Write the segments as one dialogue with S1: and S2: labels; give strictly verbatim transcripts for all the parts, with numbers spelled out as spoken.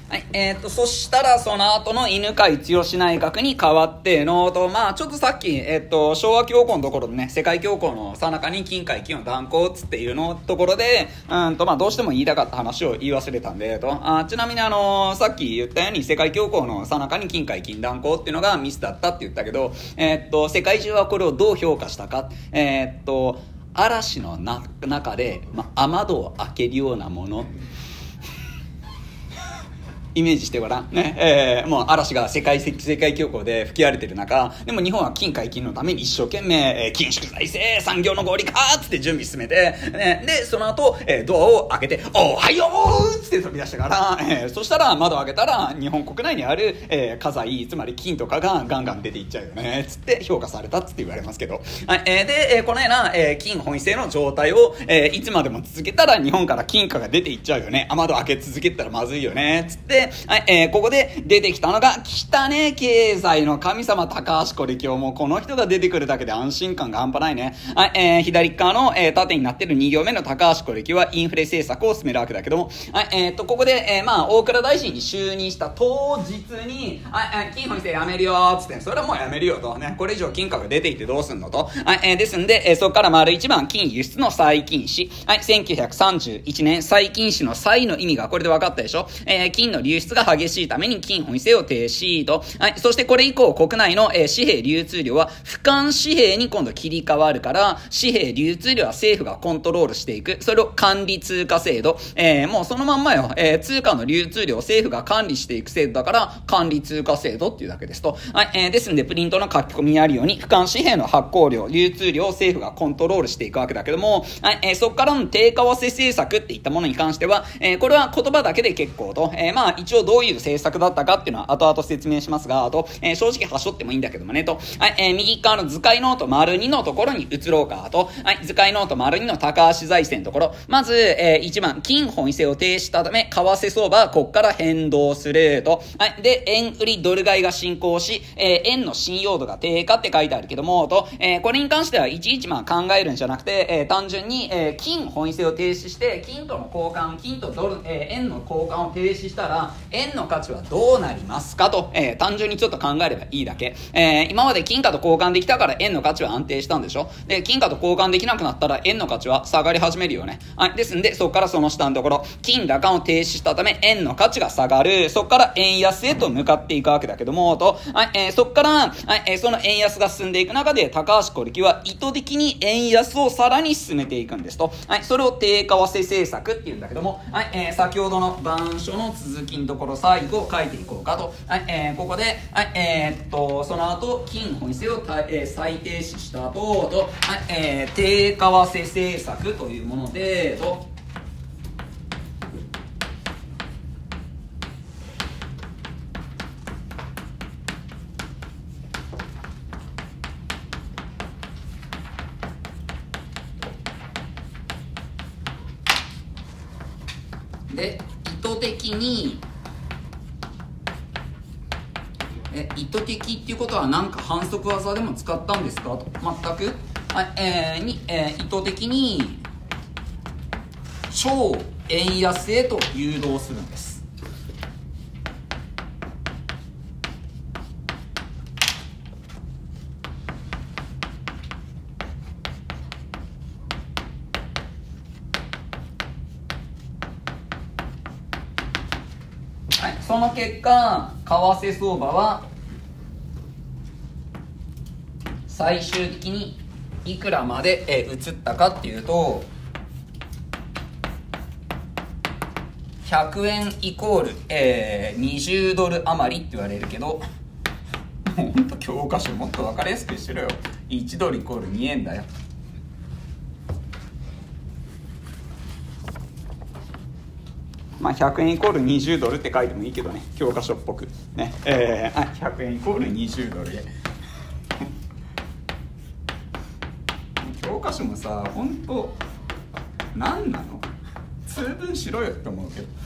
S1: はい、えー、っと、そしたら、その後の犬飼剛内閣に変わってのと、まあ、ちょっとさっき、えー、っと、昭和恐慌のところでね、世界恐慌の最中に金海金の断交つっていうのところで、うんと、まあ、どうしても言いたかった話を言い忘れたんで、と、あちなみにあのー、さっき言ったように、世界恐慌の最中に金海金断交っていうのがミスだったって言ったけど、えー、っと、世界中はこれをどう評価したか、えー、っと、嵐のな中で、まあ、雨戸を開けるようなもの、イメージしてごらん。ね。えー、もう嵐が世界、世界恐慌で吹き荒れてる中、でも日本は金解禁のために一生懸命、えー、緊縮財政、産業の合理化つって準備進めて、ね、で、その後、えー、ドアを開けて、おはようつって飛び出したから、えー、そしたら窓を開けたら、日本国内にある、えー、家財、つまり金とかがガンガン出ていっちゃうよね、つって評価されたつって言われますけど。はい、えー、で、えー、このような、えー、金本位制の状態を、えー、いつまでも続けたら日本から金貨が出ていっちゃうよね。雨戸開け続けたらまずいよね、つって、はい、えー、ここで出てきたのが、汚ね経済の神様高橋是清。もうこの人が出てくるだけで安心感が半端ないね。はい、えー、左側の、えー、縦になってるに行目の高橋是清はインフレ政策を進めるわけだけども、はい、えー、と、ここで、えー、まあ、大蔵大臣に就任した当日に、はい、金本位制やめるよ、つって、それはもうやめるよと、ね、これ以上金貨が出ていってどうすんのと、はい、えー、ですんで、えー、そこから丸一番、金輸出の再禁止。はい、せんきゅうひゃくさんじゅういちねん、再禁止の再の意味がこれで分かったでしょ。えー、金の流出が激しいために金本位制を停止と。はい。そしてこれ以降国内の、えー、紙幣流通量は俯瞰紙幣に今度切り替わるから、紙幣流通量は政府がコントロールしていく。それを管理通貨制度。えー、もうそのまんまよ。えー、通貨の流通量を政府が管理していく制度だから、管理通貨制度っていうだけですと。はい。えー、ですんでプリントの書き込みにあるように、俯瞰紙幣の発行量、流通量を政府がコントロールしていくわけだけども、はい。えー、そこからの低為替政策っていったものに関しては、えー、これは言葉だけで結構と。えー、まあ一応どういう政策だったかっていうのは後々説明しますが、あと、えー、正直はしょってもいいんだけどもね、と。はい、えー、右側の図解ノート丸にのところに移ろうか、と。はい、図解ノート丸にの高橋財政のところ。まず、えー、いちばん、金本位制を停止したため、為替相場はここから変動する、と。はい、で、円売りドル買いが進行し、えー、円の信用度が低下って書いてあるけども、と。えー、これに関してはいちいちまあ考えるんじゃなくて、えー、単純に、えー、金本位制を停止して、金との交換、金とドル、えー、円の交換を停止したら、円の価値はどうなりますかと、えー、単純にちょっと考えればいいだけ。えー、今まで金貨と交換できたから円の価値は安定したんでしょ。で、金貨と交換できなくなったら円の価値は下がり始めるよね。はい。ですんで、そこからその下のところ、金高を停止したため円の価値が下がる。そこから円安へと向かっていくわけだけども、と。はい。えー、そこから、はい。えー、その円安が進んでいく中で、高橋是清は意図的に円安をさらに進めていくんですと。はい。それを低為替政策って言うんだけども、はい。えー、先ほどの板書の続きのところ、最後書いていこうかと。はい。えー、ここで、はい、えー、っと、その後、金本位制を、えー、再停止した後、と、はい、えー、低為替政策というもので、と、で、意図的に、え意図的っていうことは何か反則技でも使ったんですかと。全く、はいえーにえー、意図的に超円安へと誘導するんです。はい、その結果、為替相場は最終的にいくらまで、えー、移ったかっていうと、ひゃくえんイコール、えー、にじゅうドル余りって言われるけど、もうほんと教科書もっと分かりやすくしてろよ。いちドルイコールにえんだよ。まあ、ひゃくえんイコールにじゅうドルって書いてもいいけどね、教科書っぽくね、えー、あひゃくえんイコールにじゅうドルで教科書もさ、ほんと何なの、通分しろよって思うけど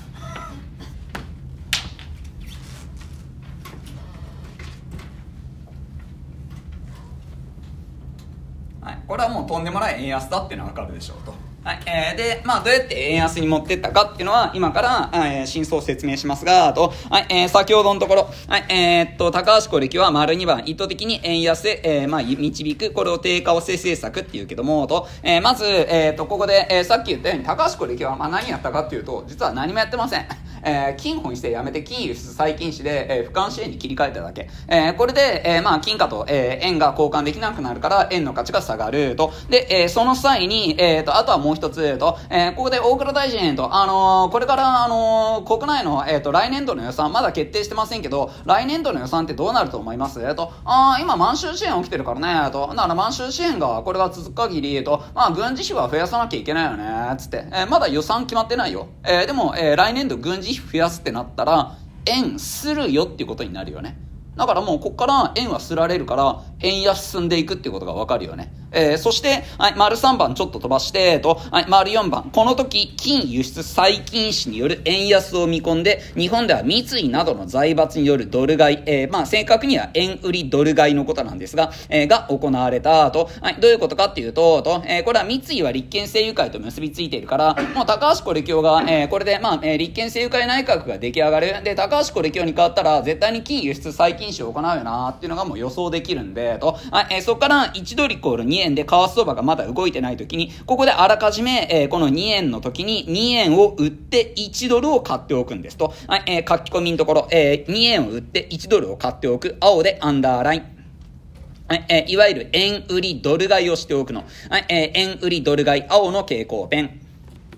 S1: はい、これはもうとんでもない円安だっていうのは分かるでしょうと。 はい、えー、で、まあ、どうやって円安に持ってったかっていうのは、今から、えー、真相を説明しますが、と、はい、えー、先ほどのところ、はい、えー、っと、高橋小力は丸にばん、意図的に円安へ、えー、まあ、導く、これを低為替政策っていうけども、と、えー、まず、えー、っと、ここで、えー、さっき言ったように、高橋小力は、まあ、何やったかっていうと、実は何もやってません。えー、金本位制やめて金輸出再禁止で、えー、俯瞰支援に切り替えただけ。えー、これで、えー、まあ、金貨と、えー、円が交換できなくなるから、円の価値が下がると。で、えー、その際に、えー、と、あとはもう一つ、と、えー、ここで大倉大臣と、あのー、これから、あのー、国内の、えー、と、来年度の予算、まだ決定してませんけど、来年度の予算ってどうなると思いますと、あー、今満州支援起きてるからね、と、だから満州支援が、これが続く限り、と、まあ、軍事費は増やさなきゃいけないよね、つって。えー、まだ予算決まってないよ。えー、でも、えー、来年度軍事費増やすってなったら、円するよっていうことになるよね。だからもうここから円はすられるから円安進んでいくっていうことがわかるよね。えー、そして、はい、丸さんばんちょっと飛ばして、と、はい、丸よんばん。この時、金輸出再禁止による円安を見込んで、日本では三井などの財閥によるドル買い、えー、まあ正確には円売りドル買いのことなんですが、えー、が行われたと、はい、どういうことかっていうと、と、えー、これは三井は立憲政友会と結びついているから、もう高橋是清が、えー、これで、まあ、えー、立憲政友会内閣が出来上がる。で、高橋是清に変わったら、絶対に金輸出再禁止を行うよな、っていうのがもう予想できるんで、と、はい、えー、そこからいちドルイコールにえんで為替相場がまだ動いてない時に、ここであらかじめ、えー、このにえんの時ににえんを売っていちドルを買っておくんですと。はい、えー、書き込みのところ、えー、にえんを売っていちドルを買っておく。青でアンダーライン。はい、えー、いわゆる円売りドル買いをしておくの。はい、えー、円売りドル買い、青の蛍光ペン。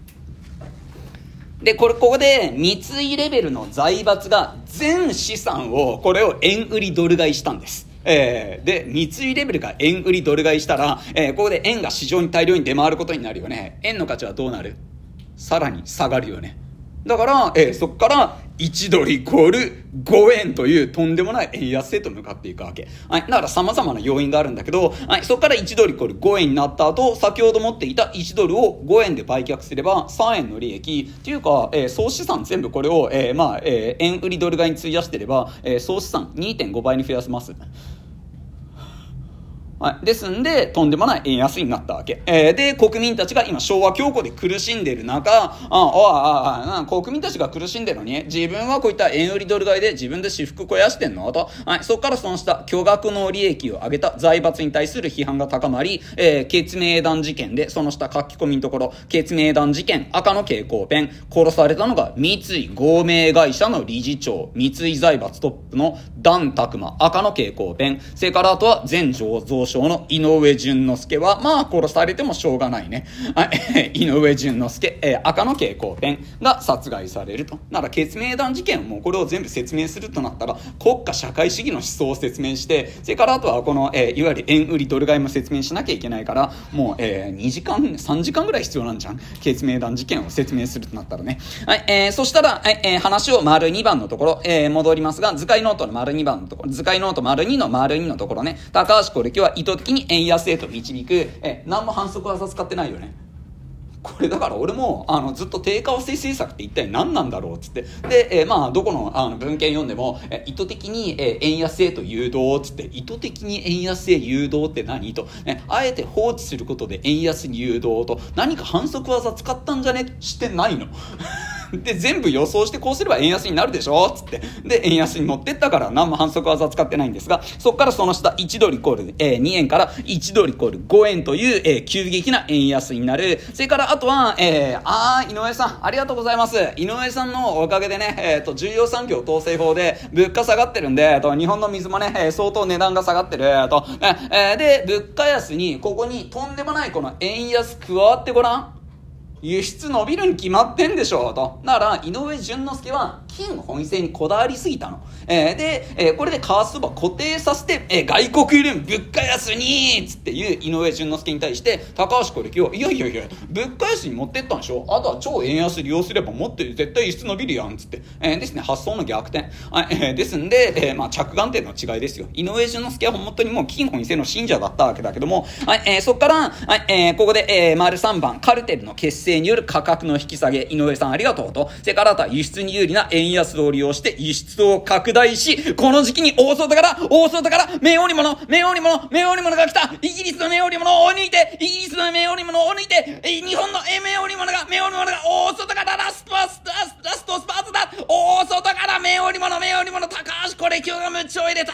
S1: で、これ、ここで、三井レベルの財閥が全資産を、これを円売りドル買いしたんです。えー、で、三井レベルが円売りドル買いしたら、えー、ここで円が市場に大量に出回ることになるよね。円の価値はどうなる？さらに下がるよね。だから、えー、そこからいちドルイコールごえんというとんでもない円安へと向かっていくわけ。はい。だから様々な要因があるんだけど、はい。そこからいちドルイコールごえんになった後、先ほど持っていたいちドルをごえんで売却すればさんえんの利益。っていうか、えー、総資産全部これを、えー、まあ、えー、円売りドル買いに費やしてれば、えー、総資産 にてんごばいに増やせます。はい。ですんで、とんでもない円安になったわけ。えー、で、国民たちが今昭和恐慌で苦しんでいる中、ああ、ああ、国民たちが苦しんでるのに、自分はこういった円売りドル買いで自分で私服肥やしてんのと、はい。そこからその下、巨額の利益を上げた財閥に対する批判が高まり、えー、決命団事件で、その下書き込みのところ、決命団事件、赤の蛍光ペン、殺されたのが三井合名会社の理事長、三井財閥トップの段拓馬、赤の蛍光ペン、それからあとは前醸造の井上淳之介は、まあ殺されてもしょうがないね。井上淳之介、えー、赤の蛍光ペンが殺害されると。なら、決命団事件をもうこれを全部説明するとなったら、国家社会主義の思想を説明して、それからあとはこの、えー、いわゆる円売りドル買いも説明しなきゃいけないから、もう、えー、にじかん、さんじかんぐらい必要なんじゃん。決命団事件を説明するとなったらね。はい、えー、そしたら、はいえー、話を丸にばんのところ、えー、戻りますが、図解ノートの丸にばんのところ、図解ノート丸にの丸にのところね、高橋小力は意図的に円安へと導く、え、何も反則技使ってないよね。これだから俺もあのずっと低為替政策って一体何なんだろうっつってで、えー、まあどこのあの文献読んでも、え意図的に、えー、円安へと誘導っつって意図的に円安へ誘導って何と、ね、あえて放置することで円安に誘導と何か反則技使ったんじゃねしてないので全部予想してこうすれば円安になるでしょつってで円安に持ってったから何も反則技使ってないんですが、そこからその下いちドルイコール、えー、にえんからいちドルイコールごえんという、えー、急激な円安になる。それからあとは、えー、あー井上さんありがとうございます。井上さんのおかげでね、えー、と重要産業統制法で物価下がってるんで、えー、と日本の水もね、えー、相当値段が下がってる、えーとえー、で物価安にここにとんでもないこの円安加わってごらん。輸出伸びるに決まってんでしょと。だから井上淳之介は金本位制にこだわりすぎたの。えー、で、えー、これで為替相場固定させて、えー、外国より物価安につっていう井上淳之介に対して高橋小力をいやいやいや物価安に持ってったんでしょ。あとは超円安利用すればもっと絶対輸出伸びるやんつって、えー、ですね発想の逆転、はいえー、ですんで、えー、まあ着眼点の違いですよ。井上淳之介は本当にもう金本位制の信者だったわけだけども、はいえー、そこから、はいえー、ここで、えー、丸さんばんカルテルの結成による価格の引き下げ、井上さんありがとうと。それからあとは輸出に有利な円円安を利用して輸出を拡大し、この時期に大外から、大外から、綿織物、綿織物、綿織物が来た。イギリスの綿織物を抜いて、イギリスの綿織物を抜いて、日本の綿織物が、綿織物が大外からラストラスト、ラストスパートだ。大外から綿織物、綿織物、高橋これ今日がむっちょ入れた。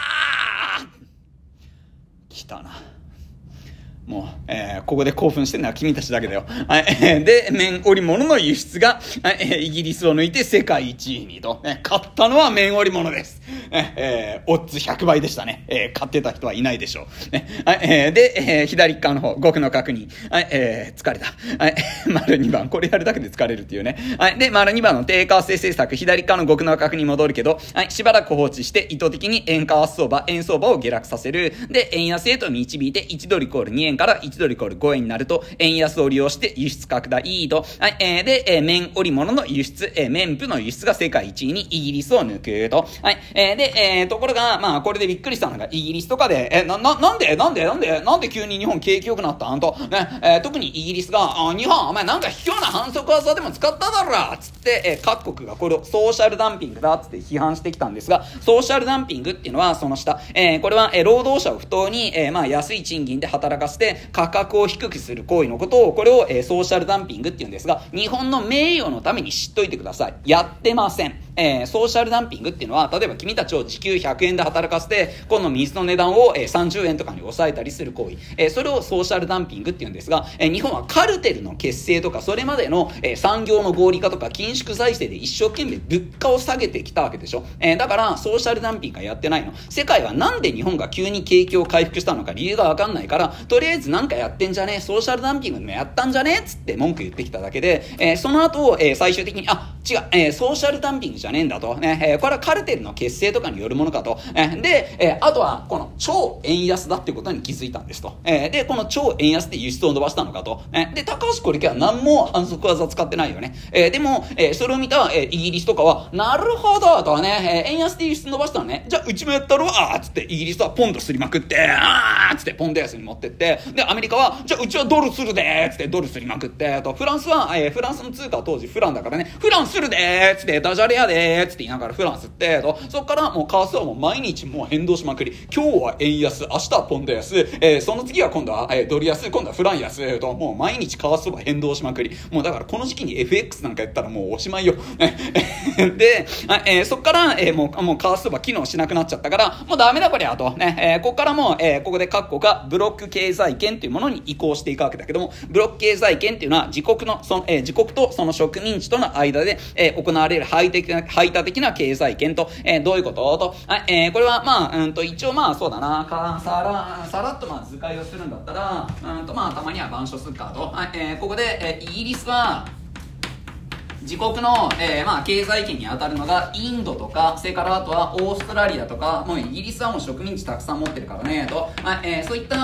S1: 来たな。もう、えー、ここで興奮してるのは君たちだけだよ。はい、で、綿織物の輸出が、はい、イギリスを抜いて世界一位にと、ね、買ったのは綿織物です。えー、オッズひゃくばいでしたね。えー、買ってた人はいないでしょう。ね、はい、えー、で、えー、左側の方、極の確認。はい、えー、疲れた。はい、丸にばん。これやるだけで疲れるっていうね。はい、で、丸にばんの低為替政策、左側の極の確認に戻るけど、はい、しばらく放置して意図的に円為替相場、円相場を下落させる。で、円安へと導いていちドルイコールにえんからいちドルイコールごえんになると、円安を利用して輸出拡大と、はい、えー、で、えー、綿織物の輸出、えー、綿布の輸出が世界一位にイギリスを抜くと、はい、えー、で、えー、ところが、まあ、これでびっくりしたのが、イギリスとかで、えー、な、な、なんで、なんで、なんで、なんで急に日本景気良くなったんと、ね、えー、特にイギリスが、あ、日本、お前なんか卑怯な反則技でも使っただろつって、えー、各国がこれをソーシャルダンピングだつって批判してきたんですが、ソーシャルダンピングっていうのは、その下、えー、これは、えー、労働者を不当に、えー、まあ、安い賃金で働かせて、価格を低くする行為のことを、これを、えー、ソーシャルダンピングって言うんですが、日本の名誉のために知っといてください。やってません。えー、ソーシャルダンピングっていうのは、例えば君たちを時給ひゃくえんで働かせて、今度水の値段を、えー、さんじゅうえんとかに抑えたりする行為。えー、それをソーシャルダンピングって言うんですが、えー、日本はカルテルの結成とか、それまでの、えー、産業の合理化とか、緊縮財政で一生懸命物価を下げてきたわけでしょ。えー、だから、ソーシャルダンピングがやってないの。世界はなんで日本が急に景気を回復したのか理由がわかんないから、とりあえずなんかやってんじゃねえ、ソーシャルダンピングでもやったんじゃねえつって文句言ってきただけで、えー、その後、えー、最終的に、あ、違う、えー、ソーシャルダンピングじゃねえんだと。ね、えー、これはカルテルの結成とかによるものかと。えー、で、えー、あとは、この超円安だってことに気づいたんですと。えー、で、この超円安で輸出を伸ばしたのかと。えー、で、高橋これは何も反則技使ってないよね。えー、でも、えー、それを見た、えー、イギリスとかは、なるほどとね、えー、円安で輸出伸ばしたのね。じゃあ、うちもやったろあーつって、イギリスはポンドすりまくって、あーつってポンド安に持ってって、で、アメリカは、じゃあ、うちはドルするでーつって、ドルすりまくって、と、フランスは、えー、フランスの通貨は当時フランだからね、フランするでーつって、ダジャレやでーつって言いながらフランスって、と、そっからもう為替はもう毎日もう変動しまくり、今日は円安、明日はポンド安、えー、その次は今度は、えー、ドル安、今度はフラン安、と、もう毎日為替は変動しまくり、もうだからこの時期に エフエックス なんかやったらもうおしまいよ。で、えー、そっから、えー、もう、もう為替は機能しなくなっちゃったから、もうダメだこりゃ、と、ね、えー、こっからもう、えー、ここで各国がブロック経済圏というものに移行していくわけだけども、ブロック経済圏っていうのは自国の、その、えー、自国とその植民地との間で、えー、行われる排他的な、排他的な経済圏と、えー、どういうことと、はい、えー、これはまあ、うんと、一応まあ、そうだな、か、さら、さらっとまあ、図解をするんだったら、うんと、まあ、たまには板書するかと、はい、えー、ここで、えー、イギリスは、自国の、えー、まあ、経済圏に当たるのがインドとか、それからあとはオーストラリアとか、もうイギリスはもう植民地たくさん持ってるからね、と、はい、えー、そういった、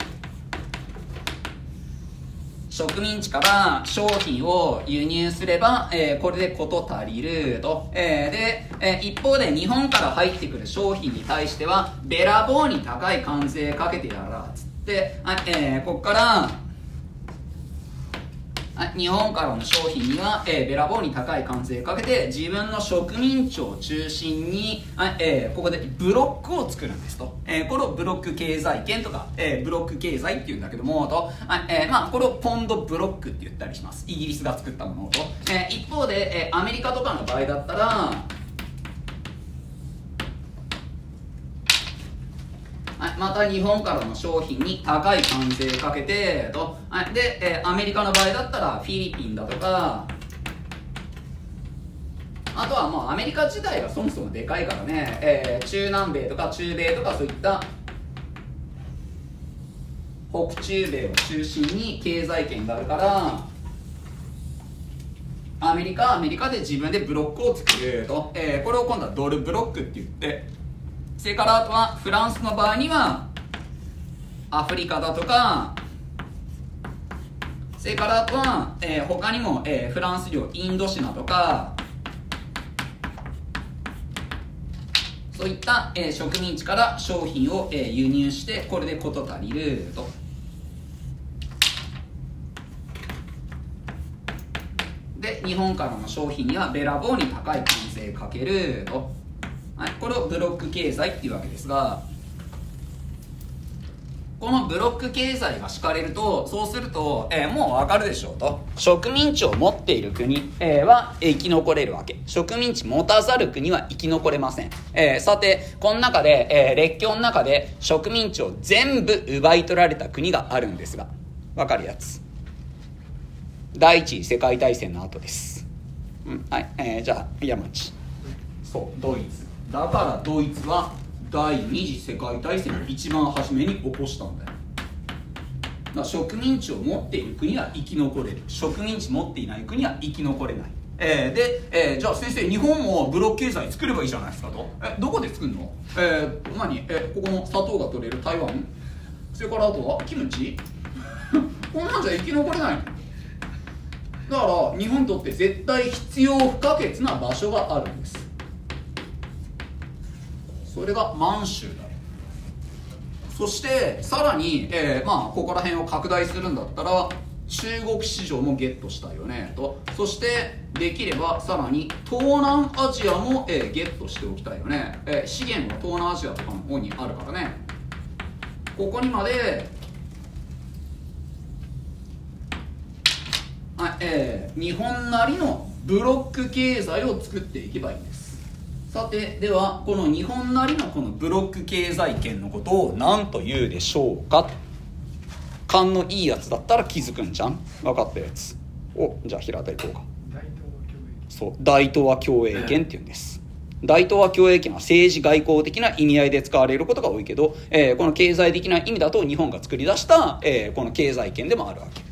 S1: 植民地から商品を輸入すれば、えー、これで事足りると。えー、で、えー、一方で日本から入ってくる商品に対しては、べらぼうに高い関税かけてやら、つって、はい、えー、ここから、日本からの商品には、えー、べらぼうに高い関税かけて自分の植民地を中心に、えー、ここでブロックを作るんですと、えー、これをブロック経済圏とか、えー、ブロック経済っていうんだけどもと、えーまあ、これをポンドブロックって言ったりします。イギリスが作ったものと、えー、一方で、えー、アメリカとかの場合だったらまた日本からの商品に高い関税かけてと、で、えー、アメリカの場合だったらフィリピンだとか、あとはもうアメリカ自体がそもそもでかいからね、えー、中南米とか中米とかそういった北中米を中心に経済圏があるから、アメリカはアメリカで自分でブロックを作ると、えー、これを今度はドルブロックって言って、それからあとはフランスの場合にはアフリカだとか、それからあとは、えー、他にも、えー、フランス領インドシナとか、そういった、えー、植民地から商品を、えー、輸入してこれで事足りると。で日本からの商品やべらぼうに高い関税かけると、はい、これをブロック経済っていうわけですが、このブロック経済が敷かれると、そうすると、えー、もうわかるでしょうと、植民地を持っている国、えー、は生き残れるわけ。植民地持たざる国は生き残れません。えー、さてこの中で、えー、列強の中で植民地を全部奪い取られた国があるんですが、わかるやつ、第一次世界大戦の後です、うん、はい、えー、じゃあ山地、そうドイツだから、ドイツは第二次世界大戦を一番初めに起こしたんだよ。だから植民地を持っている国は生き残れる、植民地持っていない国は生き残れない。えー、で、えー、じゃあ先生、日本もブロック経済作ればいいじゃないですかと。えどこで作るの？えー、何えここの砂糖が取れる台湾、それからあとはキムチこんなんじゃ生き残れないの。だから日本にとって絶対必要不可欠な場所があるんです。それが満州だ。そしてさらに、えー、まあここら辺を拡大するんだったら中国市場もゲットしたいよねと。そしてできればさらに東南アジアも、えー、ゲットしておきたいよね、えー、資源は東南アジアとかの方にあるからね。ここにまで、はい、えー、日本なりのブロック経済を作っていけばいいんです。さてではこの日本なりのこのブロック経済圏のことを何と言うでしょうか。勘のいいやつだったら気づくんじゃん、分かったやつ。おじゃあ平田行こうか。そう大東亜共栄圏っていうんです。大東亜共栄圏は政治外交的な意味合いで使われることが多いけど、えー、この経済的な意味だと日本が作り出した、えー、この経済圏でもあるわけ。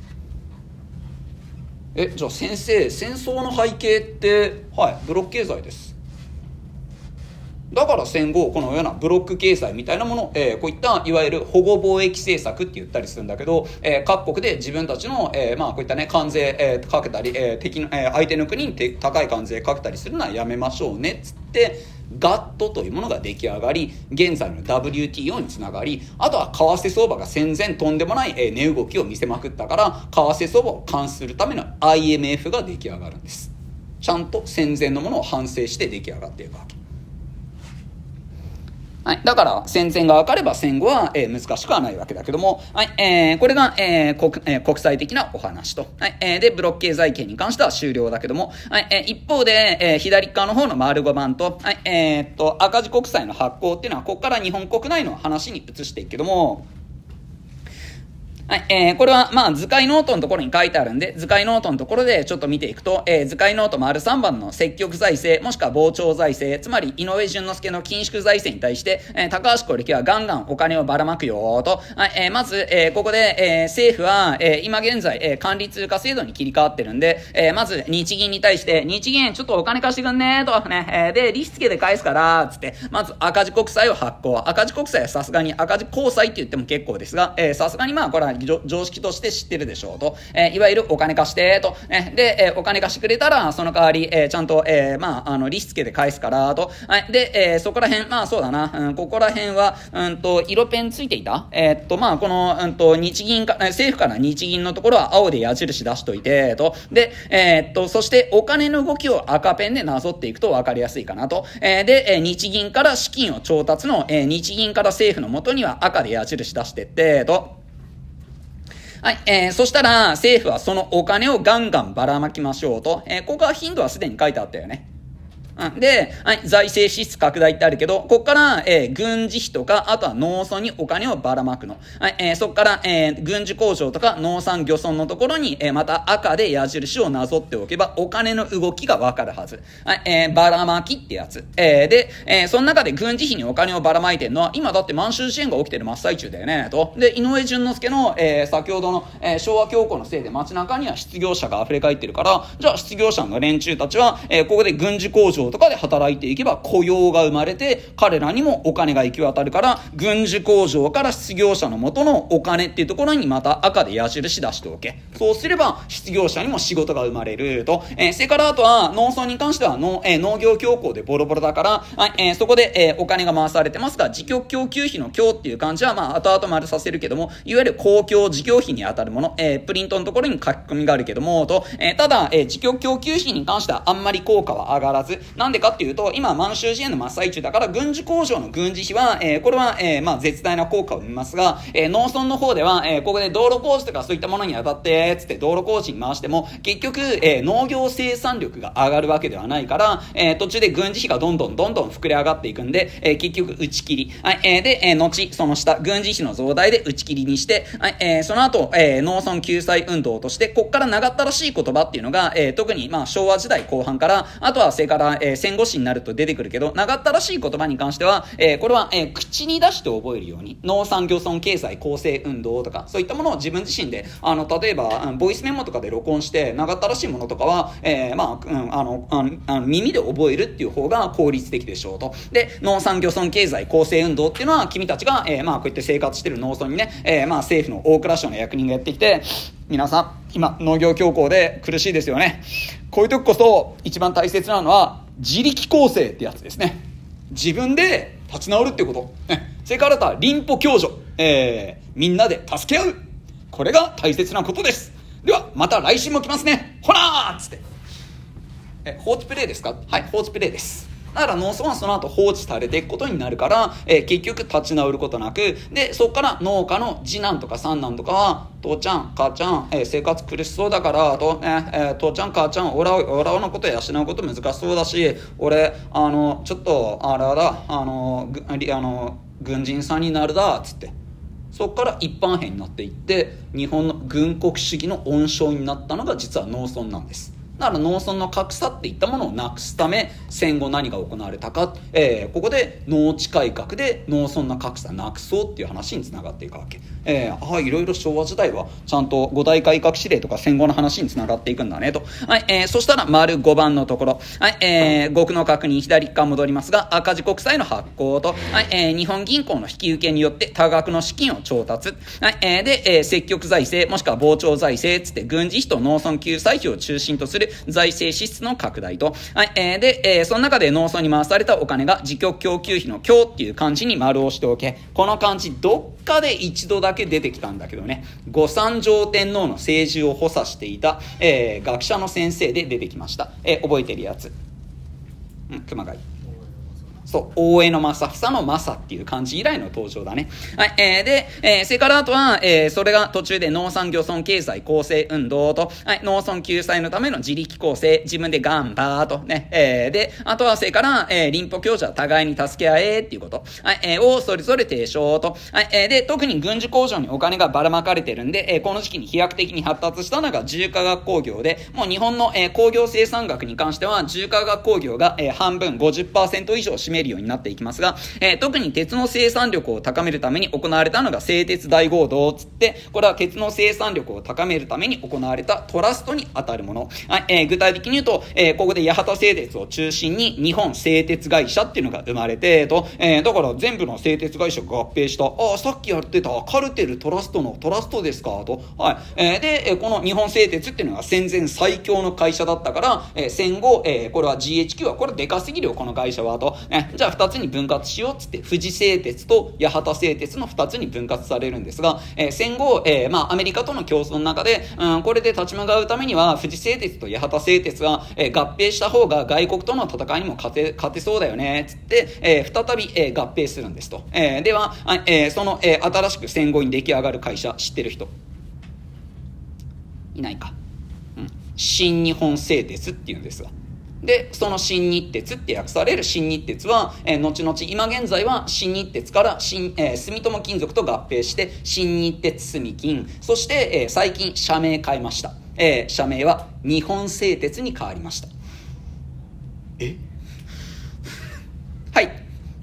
S1: えじゃあ先生、戦争の背景ってはいブロック経済です。だから戦後このようなブロック経済みたいなもの、えー、こういったいわゆる保護貿易政策って言ったりするんだけど、えー、各国で自分たちの、えー、まあこういったね関税、えー、かけたり、えー敵のえー、相手の国に高い関税かけたりするのはやめましょうねっつってガットというものが出来上がり、現在の ダブリューティーオー につながり、あとは為替相場が戦前とんでもない、えー、値動きを見せまくったから為替相場を監視するための アイエムエフ が出来上がるんです。ちゃんと戦前のものを反省して出来上がっていくわけ。はい、だから戦前が分かれば戦後は、えー、難しくはないわけだけども、はいえー、これが、えー 国, えー、国際的なお話と、はいえー、でブロック経済圏に関しては終了だけども、はいえー、一方で、えー、左側の方の丸ご番と、はいえー、っと赤字国債の発行っていうのはここから日本国内の話に移していくけども、はいえー、これはまあ図解ノートのところに書いてあるんで、図解ノートのところでちょっと見ていくと、えー、図解ノート丸さんばんの積極財政もしくは膨張財政、つまり井上順之介の緊縮財政に対して、えー、高橋光輝はガンガンお金をばらまくよと、はいえー、まず、えー、ここで、えー、政府は、えー、今現在、えー、管理通貨制度に切り替わってるんで、えー、まず日銀に対して日銀ちょっとお金貸してくんねとね、えー、で利子付けで返すからつってまず赤字国債を発行。赤字国債はさすがに赤字公債って言っても結構ですが、さすがにまあこれは常識として知ってるでしょうと、えー、いわゆるお金貸してと、えー、で、えー、お金貸してくれたらその代わり、えー、ちゃんと、えー、まああの利子付けで返すからと、はい、で、えー、そこら辺まあそうだな、うん、ここら辺はうんと色ペンついていた、えー、っとまあこのうんと日銀か政府から日銀のところは青で矢印出しといてと、で、えー、っとそしてお金の動きを赤ペンでなぞっていくと分かりやすいかなと、えー、で、えー、日銀から資金を調達の、えー、日銀から政府の元には赤で矢印出してってと、はい、えー、そしたら政府はそのお金をガンガンばらまきましょうと、えー、ここは頻度はすでに書いてあったよね。うん、で、はい、財政支出拡大ってあるけど、ここから、えー、軍事費とか、あとは農村にお金をばらまくの。はい、えー、そこから、えー、軍事工場とか農産漁村のところに、えー、また赤で矢印をなぞっておけば、お金の動きがわかるはず。はい、えー、ばらまきってやつ。えー、で、えー、その中で軍事費にお金をばらまいてるのは、今だって満州事変が起きてる真っ最中だよね、と。で、井上順之介の、えー、先ほどの、えー、昭和恐慌のせいで街中には失業者が溢れ返ってるから、じゃあ失業者の連中たちは、えー、ここで軍事工場場とかで働いていけば雇用が生まれて、彼らにもお金が行き渡るから、軍需工場から失業者の元のお金っていうところにまた赤で矢印出しておけ。そうすれば失業者にも仕事が生まれると。えー、それからあとは農村に関しては農、えー、農業強行でボロボロだから、はいえー、そこで、えー、お金が回されてますが、自供供給費の供っていう感じはまあ後々丸させるけども、いわゆる公共事業費に当たるもの、えー、プリントのところに書き込みがあるけどもと、えー、ただ、えー、自供供給費に関してはあんまり効果は上がらず、なんでかっていうと、今満州事変の真っ最中だから、軍需工場の軍事費は、えー、これは、えー、まあ絶大な効果を生みますが、えー、農村の方では、えー、ここで道路工事とかそういったものに当たってつって道路工事に回しても結局、えー、農業生産力が上がるわけではないから、えー、途中で軍事費がどんどんどんどん膨れ上がっていくんで、えー、結局打ち切り、はいえー、で、えー、後その下軍事費の増大で打ち切りにして、はいえー、その後、えー、農村救済運動としてこっから長ったらしい言葉っていうのが、えー、特にまあ昭和時代後半からあとはそれから、えー、戦後史になると出てくるけど、長ったらしい言葉に関しては、えー、これは、えー、口に出して覚えるように農産漁村経済構成運動とかそういったものを自分自身であの例えばボイスメモとかで録音して長ったらしいものとかは、えー、まあ、うん、あのあのあの耳で覚えるっていう方が効率的でしょうと。で農産漁村経済構成運動っていうのは君たちが、えー、まあこうやって生活してる農村にね、えー、まあ政府の大蔵省の役人がやってきて、皆さん今農業恐慌で苦しいですよね。こういう時こそ一番大切なのは自力更生ってやつですね。自分で立ち直るっていうこと、ね、それからた隣歩共助、えー、みんなで助け合う、これが大切なことです。ではまた来週も来ますね、ほらーっつって。え放置プレイですか？はい、放置プレイです。だから農村はその後放置されていくことになるから、えー、結局立ち直ることなく、でそこから農家の次男とか三男とかは、父ちゃん母ちゃん、えー、生活苦しそうだからと、えーえー、父ちゃん母ちゃんオラオラのこと養うこと難しそうだし、俺あのちょっとあれだあのぐあの軍人さんになるだっつって、そこから一般兵になっていって日本の軍国主義の温床になったのが実は農村なんです。だから農村の格差っていったものをなくすため戦後何が行われたか、えー、ここで農地改革で農村の格差なくそうっていう話につながっていくわけ、えー、ああいろいろ昭和時代はちゃんと五大改革指令とか戦後の話につながっていくんだねと、はいえー、そしたら丸ごばんのところ、はいえー、極の確認左側戻りますが、赤字国債の発行と、はいえー、日本銀行の引き受けによって多額の資金を調達、はいえー、で、えー、積極財政もしくは膨張財政つって軍事費と農村救済費を中心とする財政支出の拡大と、はいえー、で、えー、その中で農村に回されたお金が自供供給費の供っていう漢字に丸をしておけ。この漢字どっかで一度だけ出てきたんだけどね、御三条天皇の政治を補佐していた、えー、学者の先生で出てきました、えー、覚えてるやつ、うん、熊谷そう大江の正房の正っていう漢字以来の登場だね。はい、えー、で、えー、それからあとは、えー、それが途中で農産漁村経済構成運動と、はい、農村救済のための自力構成、自分で頑張ーとね、えー、で、あとはそれから、えー、隣歩共助は互いに助け合えっていうこと、はい、えー、をそれぞれ提唱と、はい、えー、で、特に軍需工場にお金がばらまかれてるんで、えー、この時期に飛躍的に発達したのが重化学工業で、もう日本の、えー、工業生産額に関しては重化学工業が、えー、半分 ごじゅっパーセント 以上占めるようになっていきますが、えー、特に鉄の生産力を高めるために行われたのが製鉄大合同つって、これは鉄の生産力を高めるために行われたトラストに当たるもの、はいえー、具体的に言うと、えー、ここで八幡製鉄を中心に日本製鉄会社っていうのが生まれてと、えー、だから全部の製鉄会社が合併した。ああさっきやってたカルテルトラストのトラストですかと、はいえー、でこの日本製鉄っていうのが戦前最強の会社だったから、えー、戦後、えー、これは ジーエイチキュー はこれでかすぎるよこの会社はと、えー、じゃあふたつに分割しようっつって富士製鉄と八幡製鉄のふたつに分割されるんですが、えー、戦後、えーまあ、アメリカとの競争の中で、うん、これで立ち向かうためには富士製鉄と八幡製鉄が、えー、合併した方が外国との戦いにも勝て、勝てそうだよねっつって、えー、再び、えー、合併するんですと、えー、では、えー、その、えー、新しく戦後に出来上がる会社知ってる人いないか、うん、新日本製鉄っていうんですが、でその新日鉄って訳される新日鉄は、えー、後々今現在は新日鉄から新、えー、住友金属と合併して新日鉄住金、そして、えー、最近社名変えました、えー、社名は日本製鉄に変わりました。えはい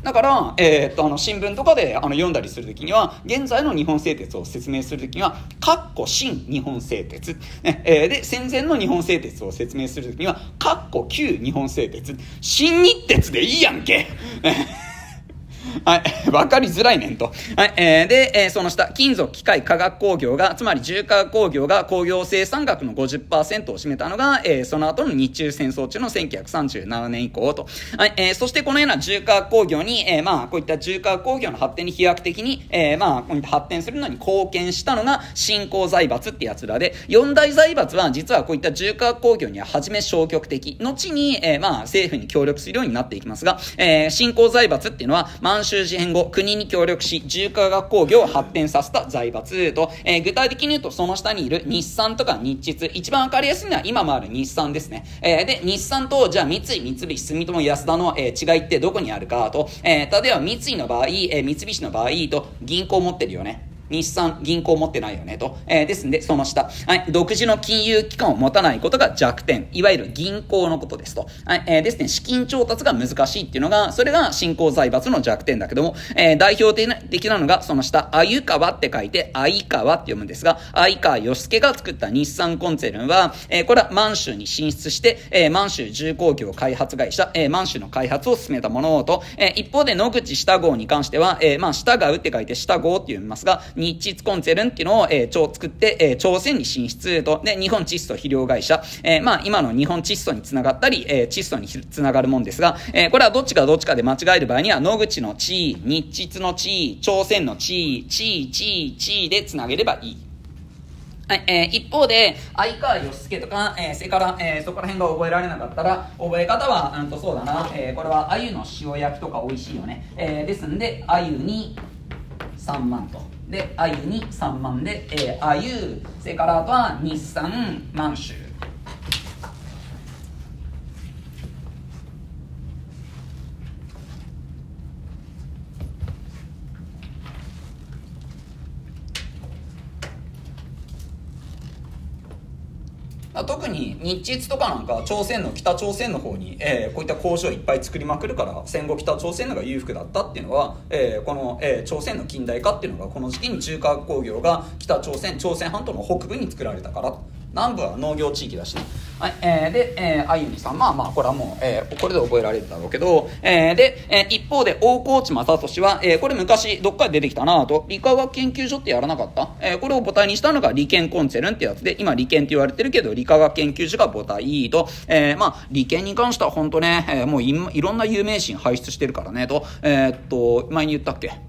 S1: だから、えー、っと、あの、新聞とかであの読んだりするときには、現在の日本製鉄を説明するときには、かっこ新日本製鉄。ね、えー、で、戦前の日本製鉄を説明するときには、かっこ旧日本製鉄。新日鉄でいいやんけはい、わかりづらいねんと。はい、えー、で、えー、その下、金属、機械、化学工業が、つまり重化学工業が工業生産額の ごじゅっパーセント を占めたのが、えー、その後の日中戦争中のせんきゅうひゃくさんじゅうななねん以降と。はい、えー、そしてこのような重化学工業に、えー、まあ、こういった重化学工業の発展に飛躍的に、えー、まあ、こういった発展するのに貢献したのが、新興財閥ってやつらで、四大財閥は実はこういった重化学工業には初め消極的。後に、えー、まあ、政府に協力するようになっていきますが、えー、新興財閥っていうのは、満州事変後、国に協力し、重化学工業を発展させた財閥と、えー、具体的に言うとその下にいる日産とか日実、一番わかりやすいのは今もある日産ですね。えー、で、日産と、じゃあ三井、三菱、住友、安田の、えー、違いってどこにあるかと、えー、例えば三井の場合、えー、三菱の場合と、銀行持ってるよね。日産、銀行持ってないよね、と。えー、ですんで、その下。はい。独自の金融機関を持たないことが弱点。いわゆる銀行のことですと。はい。えー、ですね、資金調達が難しいっていうのが、それが新興財閥の弱点だけども、えー、代表的なのが、その下、鮎川って書いて、相川って読むんですが、相川義介が作った日産コンツェルンは、えー、これは満州に進出して、えー、満州重工業開発会社、えー、満州の開発を進めたものと、えー、一方で野口下郷に関しては、えー、まあ、下川って書いて下郷って読みますが、日実コンツェルンっていうのを、えー、超作って、えー、朝鮮に進出と、で、日本窒素肥料会社、えー、まあ、今の日本窒素につながったり、えー、窒素につながるもんですが、えー、これはどっちかどっちかで間違える場合には、野口の地位、日実の地位、朝鮮の地位、地位、地位、地位でつなげればいい。はい、えー、一方で、相川義介とか、えー、それから、えー、そこら辺が覚えられなかったら、覚え方は、うんと、そうだな、えー、これは、鮎の塩焼きとか美味しいよね。えー、ですんで、鮎にさんまんと。で、鮎にさんまんで、えー、鮎、それからあとは日産、満州。特に日実とかなんか朝鮮の北朝鮮の方に、えー、こういった工場をいっぱい作りまくるから戦後北朝鮮のが裕福だったっていうのは、えー、この、えー、朝鮮の近代化っていうのがこの時期に重化学工業が北朝鮮朝鮮半島の北部に作られたから、南部は農業地域だしね。はい、えー、で、えー、あゆみさん、まあまあ、これはもう、えー、これで覚えられるだろうけど、えー、で、えー、一方で、大河内正俊は、えー、これ昔、どっかで出てきたなぁと、理化学研究所ってやらなかった？えー、これを母体にしたのが理研コンツェルンってやつで、今、理研って言われてるけど、理化学研究所が母体と、えー、まあ、理研に関しては本当ね、えー、もうい、いろんな有名人輩出してるからね、と、えー、っと、前に言ったっけ？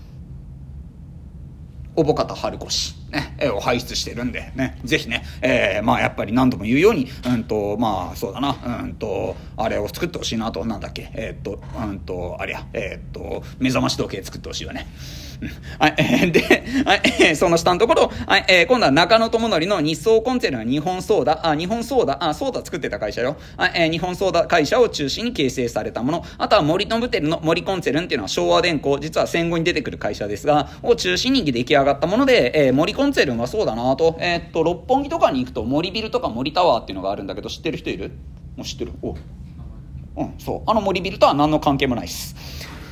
S1: 小保方春子氏、ね、えー、を輩出してるんで、ね、ぜひね、えー、まあやっぱり何度も言うように、うんと、まあそうだな、うんと、あれを作ってほしいなと、なんだっけ、えー、っと、うんと、あれや、えー、っと、目覚まし時計作ってほしいよね。うん、はい、えー、で、はい、えー、その下のところ、はい、えー、今度は中野智則の日総コンツェルンは日本ソーダ、あ、日本ソーダ、あ、ソーダ作ってた会社よ。はい、えー、日本ソーダ会社を中心に形成されたもの。あとは森信輝の森コンツェルンっていうのは昭和電工、実は戦後に出てくる会社ですが、を中心に出来上がったもので、えー、森コンツェルンはそうだなと、えー、っと、六本木とかに行くと森ビルとか森タワーっていうのがあるんだけど、知ってる人いる？もう知ってる？おうん、そう。あの森ビルとは何の関係もないです。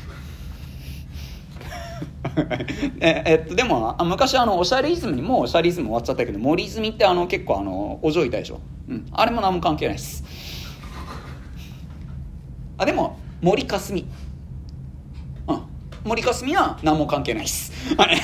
S1: ええっとでもあ昔あのおしゃれイズムにもうおしゃれイズム終わっちゃったけど森泉ってあの結構あのお嬢いたでしょ、うん、あれも何も関係ないです。あでも森かすみ、うん、森かすみは何も関係ないです。はい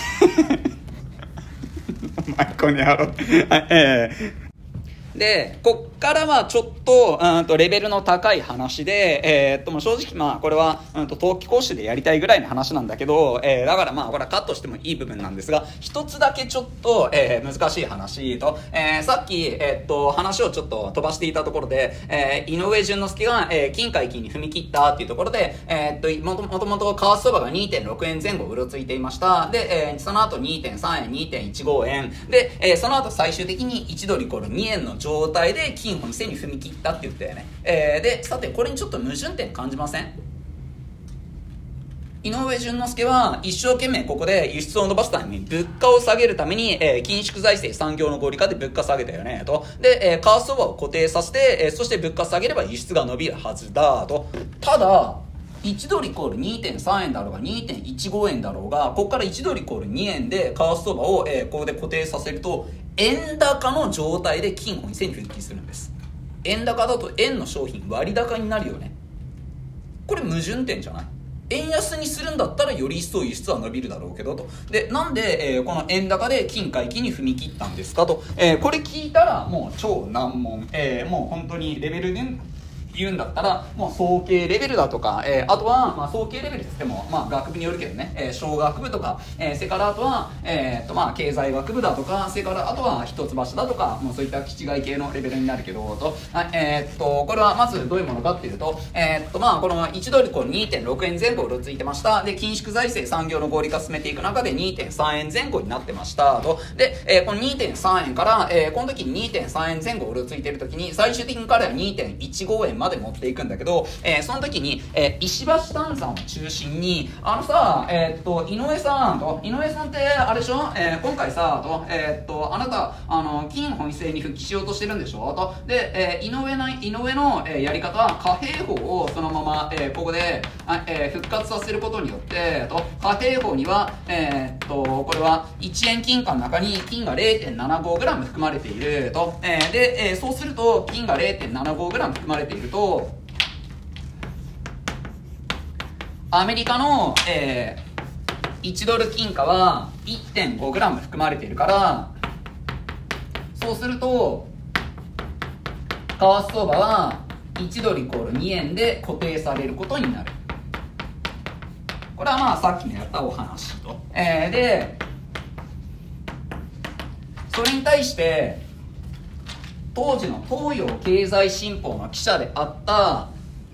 S1: マイコにやろうはいえーで、こっからはちょっと、うんとレベルの高い話で、えー、っと、もう正直まあ、これは、うんと、冬季講習でやりたいぐらいの話なんだけど、えー、だからまあ、これはカットしてもいい部分なんですが、一つだけちょっと、えー、難しい話と、えー、さっき、えー、っと、話をちょっと飛ばしていたところで、えー、井上淳之介が、えー、金海金に踏み切ったっていうところで、えー、っと、もともともと為替相場が にてんろくえん前後うろついていました。で、えー、その後 にてんさんえん、にてんいちごえん。で、えー、その後最終的にいちドルイコールにえんの状態で、金本線に踏み切ったって言ったよね。えー、で、さてこれにちょっと矛盾点感じません？井上淳之介は一生懸命ここで輸出を伸ばすために物価を下げるために、えー、緊縮財政産業の合理化で物価下げたよねと。で、えー、為替相場を固定させて、えー、そして物価下げれば輸出が伸びるはずだと。ただいちドルイコール にてんさん 円だろうが にてんいちご 円だろうが、ここからいちドルイコールにえんで為替相場を、えー、ここで固定させると、円高の状態で金本位制に復帰するんです。円高だと円の商品割高になるよね。これ矛盾点じゃない？円安にするんだったらより一層輸出は伸びるだろうけどと。で、なんで、えー、この円高で金回帰に踏み切ったんですかと。えー、これ聞いたらもう超難問。えー、もう本当にレベルで言うんだったら、もう総計レベルだとか、えー、あとは、まあ、総計レベルって言っても、まあ、学部によるけどね、えー、小学部とか、えー、それからあとは、えー、っと、まあ、経済学部だとか、それからあとは一橋だとか、もうそういった気違い系のレベルになるけど、と、えー、っと、これはまずどういうものかっていうと、えー、っと、まあ、このいちドルイコール にてんろく 円前後うろついてました。で、緊縮財政産業の合理化進めていく中で にてんさん 円前後になってました。と。で、えー、この にてんさん 円から、えー、この時に にてんさん 円前後うろついてる時に、最終的に彼は にてんいちご 円まで持っていくんだけど、えー、その時に、えー、石橋丹山を中心に、あのさ、えー、っと、井上さんと、井上さんって、あれでしょ、えー、今回さ、と、えー、っと、あなた、あの、金本位制に復帰しようとしてるんでしょと。で、えー、井上の、井上の、えー、やり方は、貨幣法をそのまま、えー、ここで、あえー、復活させることによって、と、貨幣法には、えー、っと、これはいちえん金貨の中に金が れいてんななごグラム 含まれていると。えー、で、えー、そうすると、金が れいてんななごグラム 含まれていると、アメリカの、えー、いちドル金貨は いってんごグラム 含まれているから、そうすると為替相場はいちドルイコールにえんで固定されることになる。これはまあさっきのやったお話と、えー、でそれに対して当時の東洋経済新報の記者であった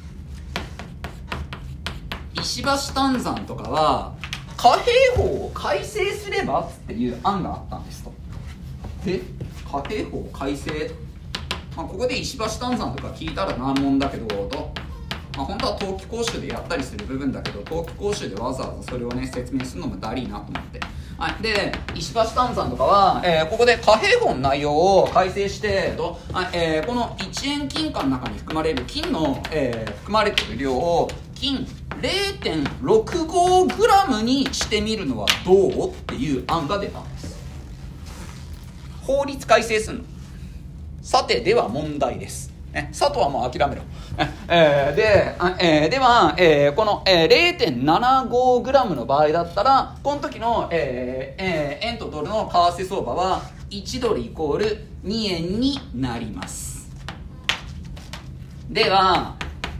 S1: 石橋丹山とかは貨幣法を改正すればっていう案があったんですと。で、貨幣法改正、まあ、ここで石橋丹山とか聞いたら難問だけどと、まあ、本当は冬季講習でやったりする部分だけど、冬季講習でわざわざそれをね説明するのもだりーなと思って、はい、で石橋丹山とかは、えー、ここで貨幣法の内容を改正してと、はい、えー、このいちえん金貨の中に含まれる金の、えー、含まれている量を金 れいてんろくごグラム にしてみるのはどうっていう案が出たんです。法律改正するの。さてでは問題です。ね、さとはもう諦めろ。えー、で、えー、では、えー、この、えー、れいてんななごグラム の場合だったら、この時の、えーえー、円とドルの為替相場はいちドルイコールにえんになります。では、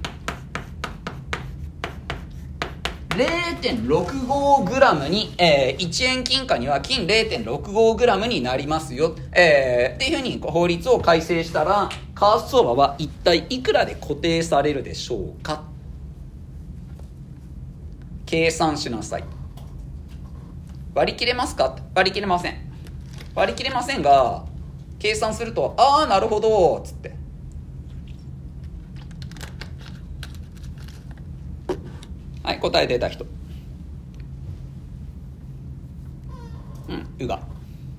S1: れいてんろくごグラム に、えー、いちえん金貨には金 れいてんろくごグラム になりますよ、えー、っていうふうに法律を改正したら、為替相場は一体いくらで固定されるでしょうか。計算しなさい。割り切れますか？割り切れません。割り切れませんが、計算すると、ああなるほどつって、はい、答え出た人。うん、うが。ん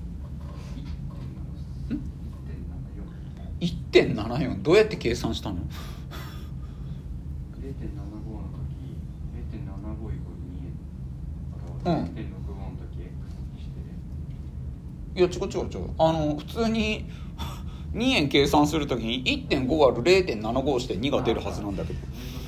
S1: いってんななよん どうやって計算したの？
S2: れいてんななご の時 れいてんななご イコールにえん、
S1: うん、
S2: れいてんろくご の時 X にして、
S1: いや違う違う違う、あの普通ににえん計算するときに いってんご 割る れいてんななご してにが出るはずなんだけど、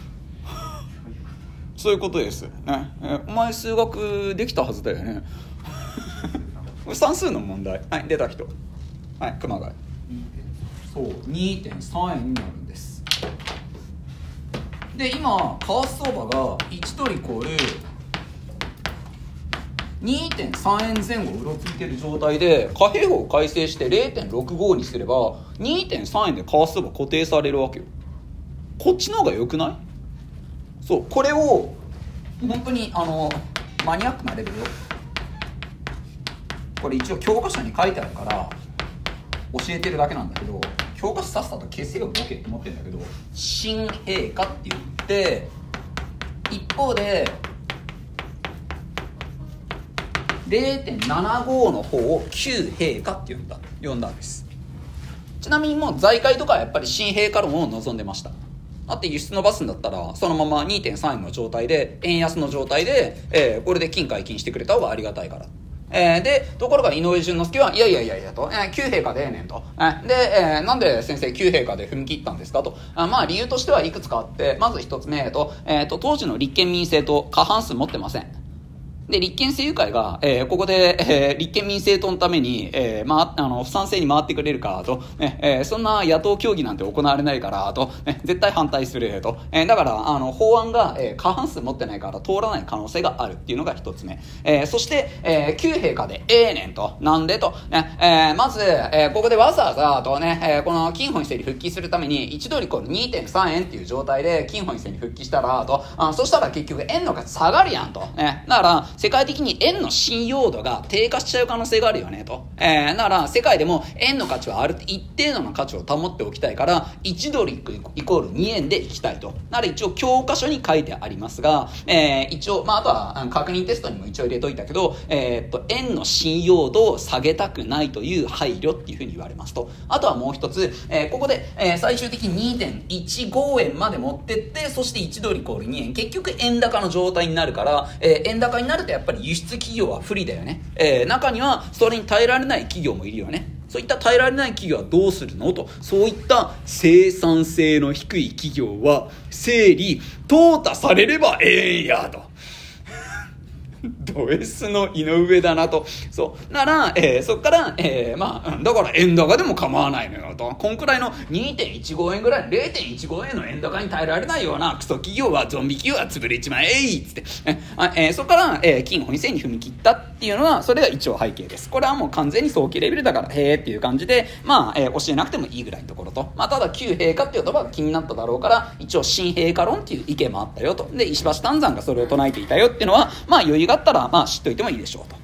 S1: そういうことです、ね、えお前数学できたはずだよね算数の問題。はい、出た人。はい、熊谷。そう にてんさん 円になるんです。で今為替相場がいちドルイコール にてんさん 円前後うろついてる状態で、貨幣法を改正して れいてんろくご にすれば にてんさん 円で為替相場固定されるわけよ。こっちの方が良くない？そう、これを本当にあのマニアックなレベルよ。これ一応教科書に書いてあるから教えてるだけなんだけど、教科書さっさと消せよボケって思ってるんだけど、新陛下って言って、一方で れいてんななご の方を旧陛下って呼んだ呼んだんです。ちなみにもう財界とかはやっぱり新陛下論を望んでました。 だって輸出伸ばすんだったらそのまま にてんさん 円の状態で円安の状態で、えー、これで金解禁してくれた方がありがたいから。えー、でところが井上淳之介はいやいやいやいやと、えー、旧陛下でええねんと、えー、で、えー、なんで先生旧陛下で踏み切ったんですかと。あまあ理由としてはいくつかあって、まず一つ目と、えー、と当時の立憲民政党過半数持ってません。で立憲政友会が、えー、ここで、えー、立憲民政党のために、えーまあ、あの不賛成に回ってくれるかと、ねえー、そんな野党協議なんて行われないからと、ね、絶対反対すると、えー、だからあの法案が、えー、過半数持ってないから通らない可能性があるっていうのが一つ目、えー、そして、えー、旧陛下でええねんとなんでと、ねえー、まず、えー、ここでわざわざとね、えー、この金本位制に復帰するためにいちドルイコール にてんさん 円っていう状態で金本位制に復帰したらと、あそしたら結局円の価値下がるやんと、ね、だから世界的に円の信用度が低下しちゃう可能性があるよねと、えー、だから世界でも円の価値はある一定度の価値を保っておきたいからいちドルイコールにえんでいきたいと。だから一応教科書に書いてありますが、えー、一応、まあ、あとは確認テストにも一応入れといたけど、えー、っと円の信用度を下げたくないという配慮っていうふうに言われますと。あとはもう一つ、えー、ここで、えー、最終的に にてんいちご 円まで持ってってそしていちドルイコールにえん結局円高の状態になるから、えー、円高になるとやっぱり輸出企業は不利だよね、えー、中にはそれに耐えられない企業もいるよね。そういった耐えられない企業はどうするのと。そういった生産性の低い企業は整理淘汰されればええんやとド S の井上だなと。そうなら、えー、そっから、えー、まあだから円高でも構わないのよと。こんくらいの にてんいちご 円ぐらい れいてんいちご 円の円高に耐えられないようなクソ企業はゾンビ企業は潰れちまえいっつって、ええー、そっから、えー、金本位制に踏み切ったっていうのはそれが一応背景です。これはもう完全に早期レベルだからへーっていう感じで、まあ、えー、教えなくてもいいぐらいのところと、まあ、ただ旧陛下っていう言葉が気になっただろうから一応新陛下論っていう意見もあったよと。で石橋丹山がそれを唱えていたよっていうのはまあ余裕があったらまあ知っといてもいいでしょうと。